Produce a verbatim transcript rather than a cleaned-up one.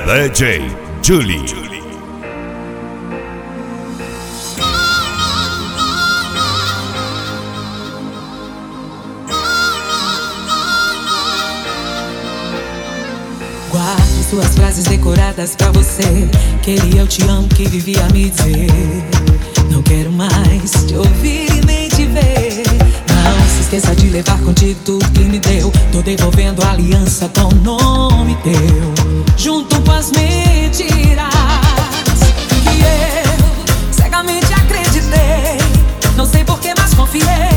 D J Julie. Guarde suas frases decoradas pra você, aquele eu te amo que vivia a me dizer. Não quero mais te ouvir e nem te ver. Não se esqueça de levar contigo tudo que me deu. Tô devolvendo a aliança com o nome teu, junto com as mentiras que eu cegamente acreditei. Não sei por que, mas confiei.